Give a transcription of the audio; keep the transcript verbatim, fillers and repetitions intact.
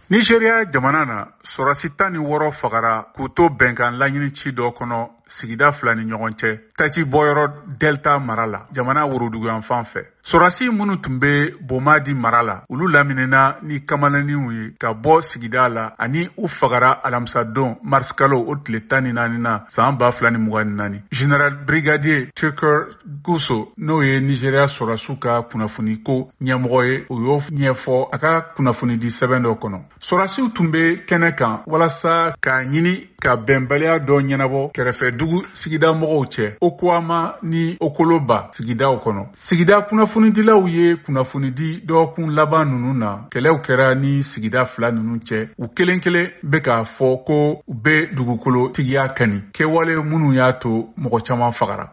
Nigeria jamana na sɔrɔsi tan ni wɔɔrɔ fagara k'u to bɛnkan laɲini ci dɔ kɔnɔ sigida fila ni ɲɔgɔn cɛ Tati bɔyɔrɔ Delta mara la jamana woroduguyan fan fɛ. Sɔrɔsi minnu tun bɛ Bomadi mara la olu laminɛna ni kamalenniw ye ka bɔ sigida la ani u fagara alamisadon mars kalo o tile tan ni naani na san ba fila ni mugan ni naani. General Brigadier Tukur Gusau n'o ye Nigeria sɔrɔsiw ka kunnafoni ko ɲɛmɔgɔ ye o y'o ɲɛfɔ a ka kunnafoni di sɛbɛn dɔ kɔnɔ. Sɔrɔsiw tun bɛ kɛnɛ kan walasa k'a ɲini ka bɛnbaliya dɔ ɲɛnabɔ kɛrɛfɛdugu sigida mɔgɔw cɛ Okuama ni Okoloba sigidaw kɔnɔ. Sigida kunnafonidilaw ye kunnafoni di dɔgɔkun laban ninnu na kɛlɛw kɛra ni sigida fila ninnu cɛ. U kelen kelen bɛ k'a fɔ ko u bɛ dugukolo tigiya kani kɛwale minnu y'a to mɔgɔ caman fagara.